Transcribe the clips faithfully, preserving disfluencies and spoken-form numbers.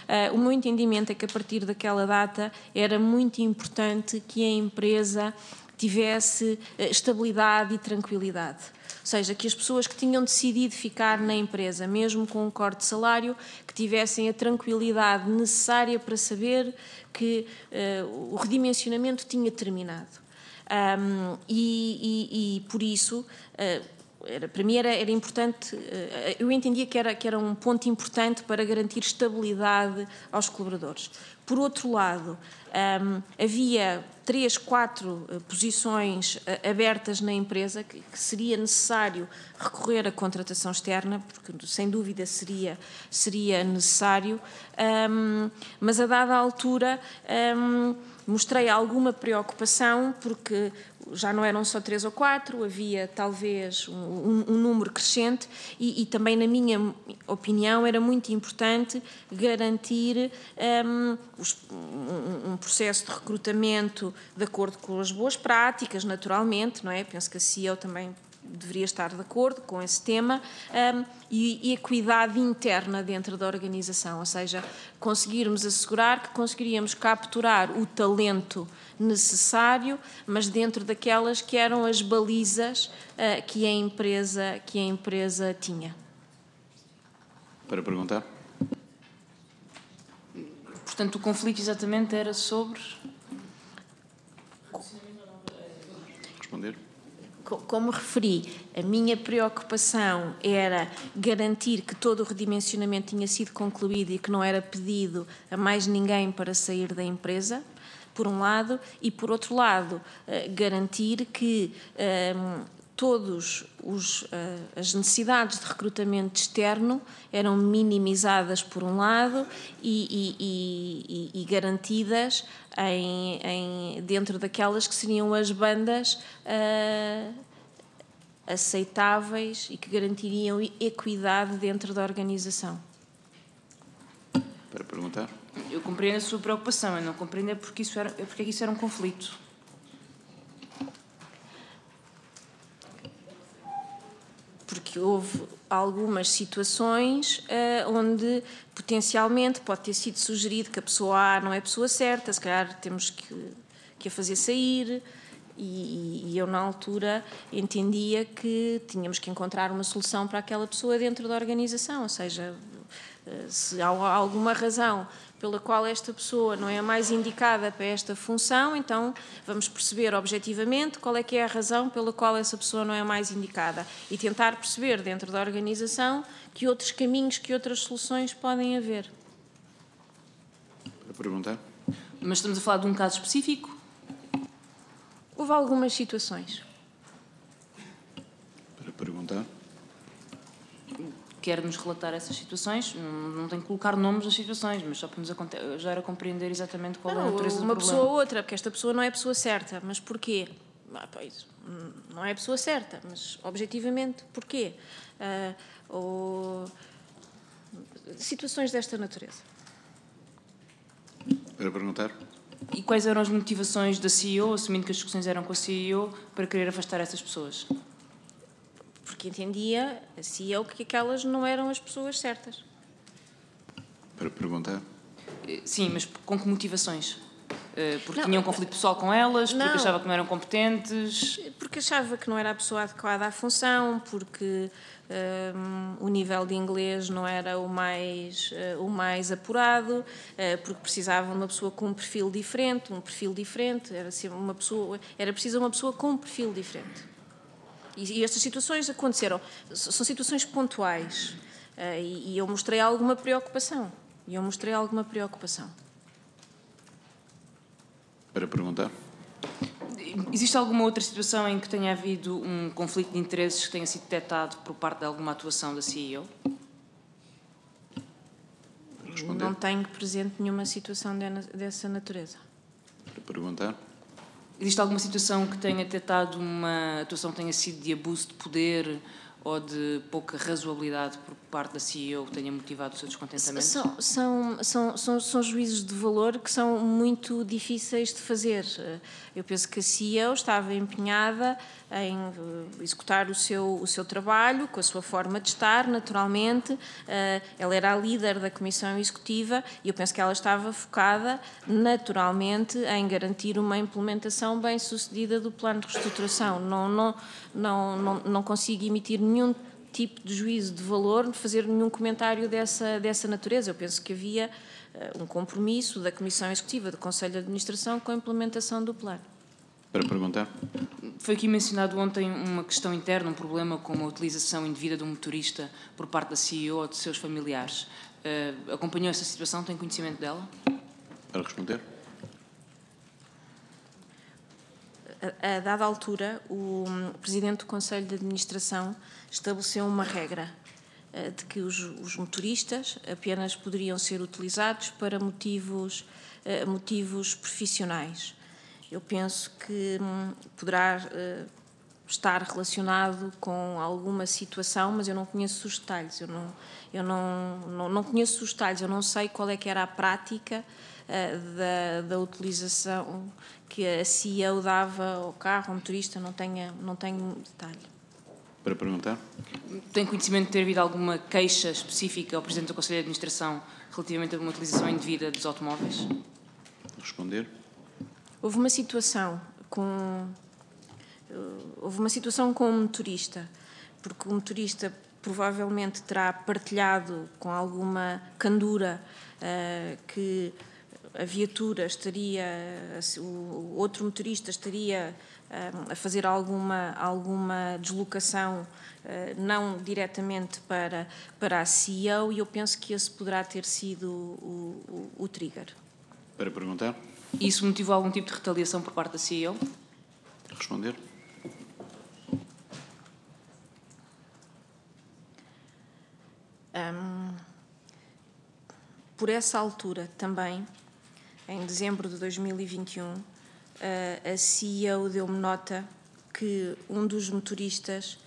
uh, o meu entendimento é que a partir daquela data era muito importante que a empresa tivesse estabilidade e tranquilidade. Ou seja, que as pessoas que tinham decidido ficar na empresa, mesmo com um corte de salário, que tivessem a tranquilidade necessária para saber que uh, o redimensionamento tinha terminado. Um, e, e, e, por isso, uh, era, para mim era, era importante, uh, eu entendia que era, que era um ponto importante para garantir estabilidade aos colaboradores. Por outro lado, um, havia três, quatro uh, posições uh, abertas na empresa que, que seria necessário recorrer à contratação externa, porque sem dúvida seria, seria necessário, um, mas a dada altura um, mostrei alguma preocupação porque já não eram só três ou quatro, havia talvez um, um, um número crescente e, e também, na minha opinião, era muito importante garantir um, os, um, um processo de recrutamento de acordo com as boas práticas, naturalmente, não é? Penso que a C E O também deveria estar de acordo com esse tema, um, e, e equidade interna dentro da organização, ou seja, conseguirmos assegurar que conseguiríamos capturar o talento necessário, mas dentro daquelas que eram as balizas uh, que, a empresa, que a empresa tinha. Para perguntar? Portanto, o conflito exatamente era sobre... Responder? Como referi, a minha preocupação era garantir que todo o redimensionamento tinha sido concluído e que não era pedido a mais ninguém para sair da empresa, por um lado, e por outro lado, garantir que um, todos os, uh, as necessidades de recrutamento externo eram minimizadas por um lado e, e, e, e garantidas em, em, dentro daquelas que seriam as bandas uh, aceitáveis e que garantiriam equidade dentro da organização. Para perguntar? Eu compreendo a sua preocupação, eu não compreendo é porque isso era, é porque isso era um conflito. Porque houve algumas situações uh, onde potencialmente pode ter sido sugerido que a pessoa A não é a pessoa certa, se calhar temos que, que a fazer sair, e, e eu na altura entendia que tínhamos que encontrar uma solução para aquela pessoa dentro da organização, ou seja, uh, se há alguma razão pela qual esta pessoa não é a mais indicada para esta função, então vamos perceber objetivamente qual é que é a razão pela qual essa pessoa não é a mais indicada e tentar perceber dentro da organização que outros caminhos, que outras soluções podem haver. Para perguntar? Mas estamos a falar de um caso específico? Houve algumas situações. Para perguntar? Quer-nos relatar essas situações? Não, não tem que colocar nomes das situações, mas só para nos ajudar a compreender exatamente qual não, é a natureza do uma problema. pessoa ou outra, porque esta pessoa não é a pessoa certa. Mas porquê? Ah, pois, não é a pessoa certa, mas objetivamente porquê? Uh, ou situações desta natureza. Para perguntar? E quais eram as motivações da C E O, assumindo que as discussões eram com a C E O, para querer afastar essas pessoas? Porque entendia, a C E O, que aquelas não eram as pessoas certas. Para perguntar? Sim, mas com que motivações? Porque não, tinham um conflito pessoal com elas? Porque não, achava que não eram competentes? Porque achava que não era a pessoa adequada à função, porque um, o nível de inglês não era o mais, uh, o mais apurado, uh, porque precisava de uma pessoa com um perfil diferente, um perfil diferente, era, uma pessoa, era preciso uma pessoa com um perfil diferente. E, e estas situações aconteceram, são situações pontuais, uh, e, e eu mostrei alguma preocupação, e eu mostrei alguma preocupação. Para perguntar? Existe alguma outra situação em que tenha havido um conflito de interesses que tenha sido detectado por parte de alguma atuação da C E O? Responder. Não tenho presente nenhuma situação de, dessa natureza. Para perguntar? Existe alguma situação que tenha detectado uma atuação que tenha sido de abuso de poder ou de pouca razoabilidade por parte da C E O que tenha motivado o seu descontentamento? São, são, são, são, são juízos de valor que são muito difíceis de fazer. Eu penso que a C E O estava empenhada em executar o seu, o seu trabalho, com a sua forma de estar, naturalmente. Ela era a líder da Comissão Executiva e eu penso que ela estava focada, naturalmente, em garantir uma implementação bem-sucedida do plano de reestruturação. Não, não, não, não, não consigo emitir nenhum tipo de juízo de valor, de fazer nenhum comentário dessa, dessa natureza. Eu penso que havia uh, um compromisso da Comissão Executiva, do Conselho de Administração, com a implementação do plano. Para perguntar. Foi aqui mencionado ontem uma questão interna, um problema com a utilização indevida do motorista por parte da C E O ou de seus familiares. Uh, acompanhou essa situação? Tem conhecimento dela? Para responder. A, a dada altura, o Presidente do Conselho de Administração estabeleceu uma regra uh, de que os, os motoristas apenas poderiam ser utilizados para motivos, uh, motivos profissionais. Eu penso que hum, poderá uh, estar relacionado com alguma situação, mas eu não conheço os detalhes. Eu não, eu não, não, não conheço os detalhes, eu não sei qual é que era a prática uh, da, da utilização que a C E O dava ao carro, ao motorista, não tenho, não tenho detalhe. Para perguntar. Tem conhecimento de ter havido alguma queixa específica ao Presidente do Conselho de Administração relativamente a uma utilização indevida dos automóveis? Responder. Houve uma situação com houve uma situação com o motorista, porque o motorista provavelmente terá partilhado com alguma candura uh, que a viatura estaria, o outro motorista estaria uh, a fazer alguma, alguma deslocação uh, não diretamente para, para a C E O, e eu penso que esse poderá ter sido o, o, o trigger. Para perguntar. Isso motivou algum tipo de retaliação por parte da C E O? Responder. Um, por essa altura também, em dezembro de dois mil e vinte e um, a C E O deu-me nota que um dos motoristas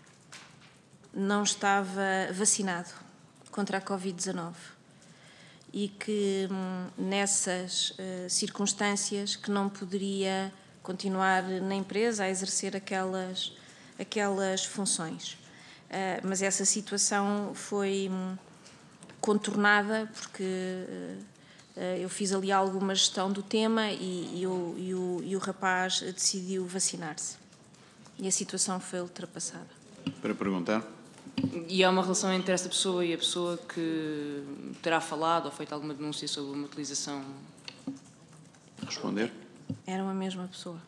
não estava vacinado contra a covid dezanove e que nessas uh, circunstâncias que não poderia continuar na empresa a exercer aquelas, aquelas funções. Uh, mas essa situação foi um, contornada porque uh, uh, eu fiz ali alguma gestão do tema e, e, o, e, o, e o rapaz decidiu vacinar-se. E a situação foi ultrapassada. Para perguntar. E há uma relação entre essa pessoa e a pessoa que terá falado ou feito alguma denúncia sobre uma utilização? Responder. Era a mesma pessoa.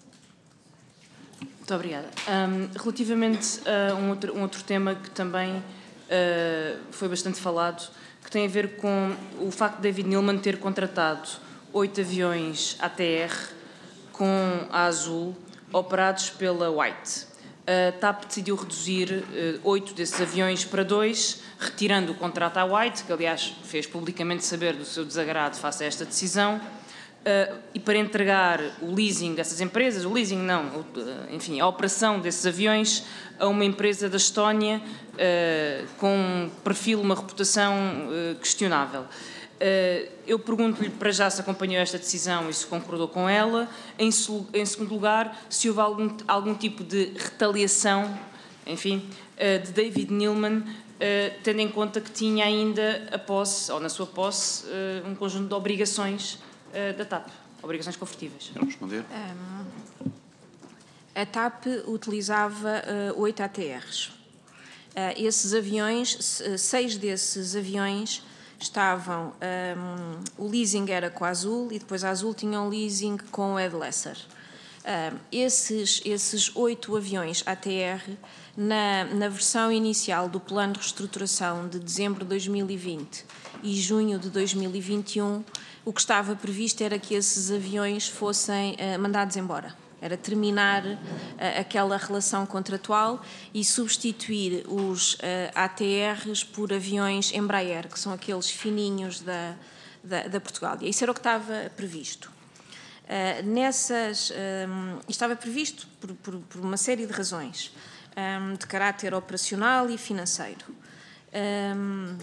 Muito obrigada. Um, relativamente a um outro, um outro tema que também uh, foi bastante falado, que tem a ver com o facto de David Neeleman ter contratado oito aviões A T R com a Azul, operados pela White. A TAP decidiu reduzir oito uh, desses aviões para dois, retirando o contrato à White, que aliás fez publicamente saber do seu desagrado face a esta decisão, uh, e para entregar o leasing dessas empresas, o leasing não, uh, enfim, a operação desses aviões a uma empresa da Estónia uh, com um perfil, uma reputação uh, questionável. Uh, eu pergunto-lhe para já se acompanhou esta decisão e se concordou com ela. Em, em segundo lugar, se houve algum, algum tipo de retaliação, enfim, uh, de David Neeleman, uh, tendo em conta que tinha ainda a posse, ou na sua posse, uh, um conjunto de obrigações uh, da TAP, obrigações convertíveis. Quero responder. Um, a TAP utilizava oito uh, A T Rs. Uh, esses aviões, seis desses aviões estavam, um, o leasing era com a Azul e depois a Azul tinha um leasing com a Ed Lesser. Um, esses, esses oito aviões A T R, na, na versão inicial do plano de reestruturação de dezembro de dois mil e vinte e junho de dois mil e vinte e um, o que estava previsto era que esses aviões fossem uh, mandados embora. Era terminar uh, aquela relação contratual e substituir os uh, A T Rs por aviões Embraer, que são aqueles fininhos da, da, da Portugália. Isso era o que estava previsto. Uh, nessas, um, estava previsto por, por, por uma série de razões, um, de caráter operacional e financeiro. Um,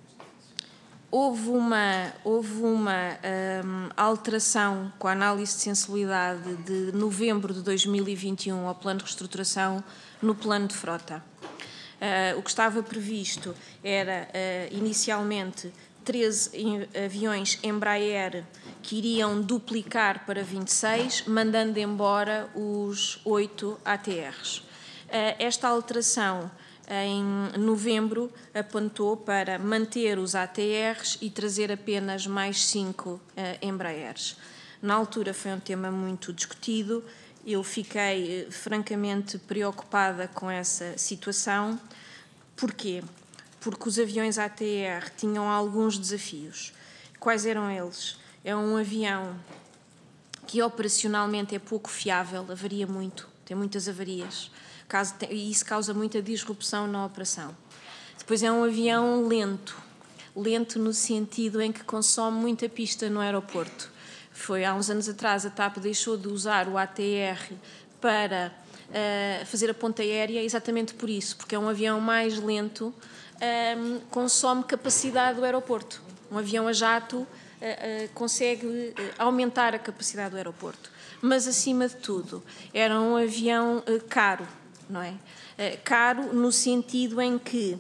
houve uma, houve uma um, alteração com a análise de sensibilidade de novembro de dois mil e vinte e um ao plano de reestruturação no plano de frota. Uh, o que estava previsto era, uh, inicialmente, treze aviões Embraer que iriam duplicar para vinte e seis, mandando embora os oito A T Rs. Uh, esta alteração, em novembro, apontou para manter os A T Rs e trazer apenas mais cinco uh, Embraers. Na altura foi um tema muito discutido. Eu fiquei francamente preocupada com essa situação. Porquê? Porque os aviões A T R tinham alguns desafios. Quais eram eles? É um avião que operacionalmente é pouco fiável, avaria muito, tem muitas avarias, e isso causa muita disrupção na operação. Depois é um avião lento, lento no sentido em que consome muita pista no aeroporto. Foi há uns anos atrás, a TAP deixou de usar o A T R para uh, fazer a ponta aérea exatamente por isso, porque é um avião mais lento, um, consome capacidade do aeroporto. Um avião a jato uh, uh, consegue uh, aumentar a capacidade do aeroporto. Mas, acima de tudo, era um avião uh, caro, não é? Uh, caro no sentido em que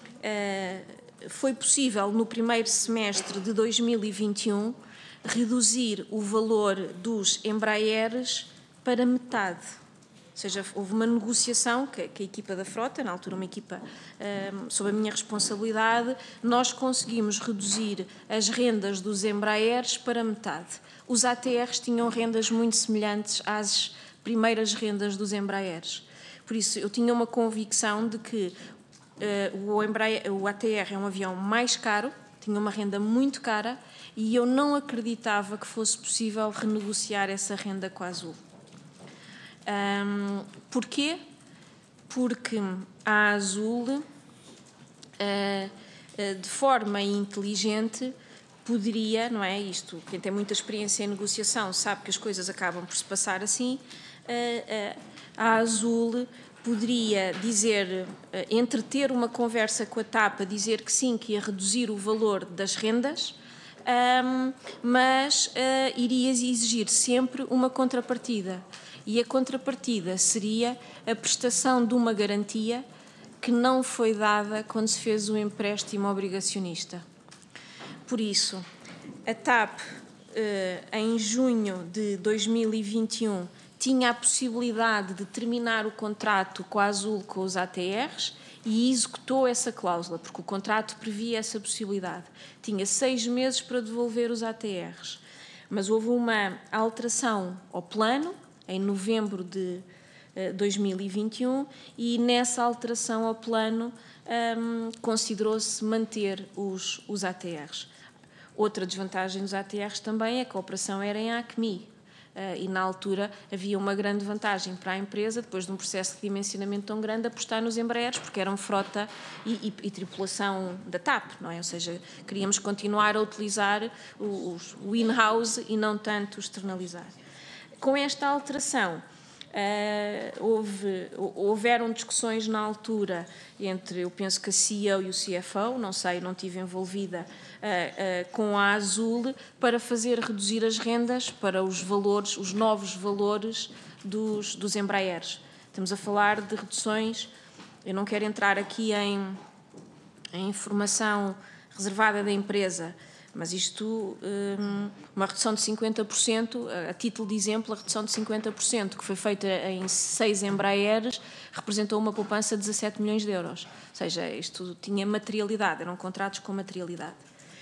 uh, foi possível, no primeiro semestre de dois mil e vinte e um, reduzir o valor dos Embraers para metade. Ou seja, houve uma negociação que, que a equipa da frota, na altura uma equipa um, sob a minha responsabilidade, nós conseguimos reduzir as rendas dos Embraers para metade. Os A T Rs tinham rendas muito semelhantes às primeiras rendas dos Embraers. Por isso, eu tinha uma convicção de que uh, o, Embraer, o A T R é um avião mais caro, tinha uma renda muito cara, e eu não acreditava que fosse possível renegociar essa renda com a Azul. Um, porquê? Porque a Azul, uh, uh, de forma inteligente, poderia, não é isto, quem tem muita experiência em negociação sabe que as coisas acabam por se passar assim, uh, uh, a Azul poderia dizer, uh, entreter uma conversa com a TAP, dizer que sim, que ia reduzir o valor das rendas, Um, mas uh, iria exigir sempre uma contrapartida. E a contrapartida seria a prestação de uma garantia que não foi dada quando se fez o empréstimo obrigacionista. Por isso, a TAP, uh, em junho de dois mil e vinte e um, tinha a possibilidade de terminar o contrato com a Azul com os A T Rs e executou essa cláusula, porque o contrato previa essa possibilidade. Tinha seis meses para devolver os A T Rs. Mas houve uma alteração ao plano, em novembro de uh, dois mil e vinte e um, e nessa alteração ao plano um, considerou-se manter os, os A T Rs. Outra desvantagem dos A T Rs também é que a operação era em ACMI. Uh, e, na altura, havia uma grande vantagem para a empresa, depois de um processo de dimensionamento tão grande, apostar nos Embraers, porque eram frota e, e, e tripulação da TAP, não é? Ou seja, queríamos continuar a utilizar o, o in-house e não tanto externalizar. Com esta alteração, uh, houve, houveram discussões na altura entre, eu penso que a C E O e o C F O, não sei, não estive envolvida, Uh, uh, com a Azul, para fazer reduzir as rendas para os valores, os novos valores dos, dos Embraers. Estamos a falar de reduções, eu não quero entrar aqui em, em informação reservada da empresa, mas isto, um, uma redução de cinquenta por cento, a título de exemplo, a redução de cinquenta por cento que foi feita em seis Embraers representou uma poupança de dezassete milhões de euros. Ou seja, isto tinha materialidade, eram contratos com materialidade.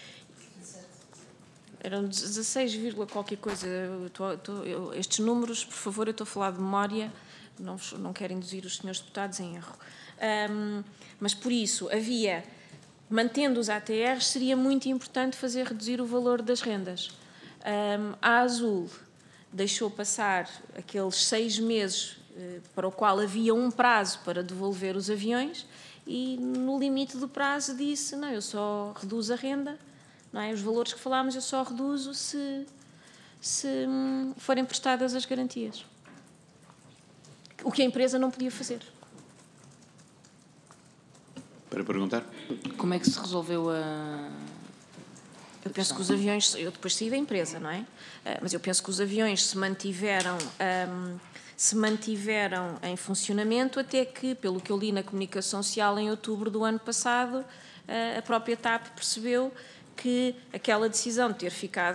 Eram dezasseis, qualquer coisa. Eu estou, estou, eu, estes números, por favor, eu estou a falar de memória, não, não quero induzir os senhores deputados em erro. Um, mas, por isso, havia, mantendo os A T Rs, seria muito importante fazer reduzir o valor das rendas. Um, a Azul deixou passar aqueles seis meses eh, para o qual havia um prazo para devolver os aviões e, no limite do prazo, disse, não, eu só reduzo a renda. Não é? Os valores que falámos eu só reduzo se, se hum, forem prestadas as garantias. O que a empresa não podia fazer. Para perguntar? Como é que se resolveu a... Eu penso que os aviões, eu depois saí da empresa, não é? Mas eu penso que os aviões se mantiveram, um, se mantiveram em funcionamento até que, pelo que eu li na comunicação social em outubro do ano passado, a própria TAP percebeu que aquela decisão de ter ficado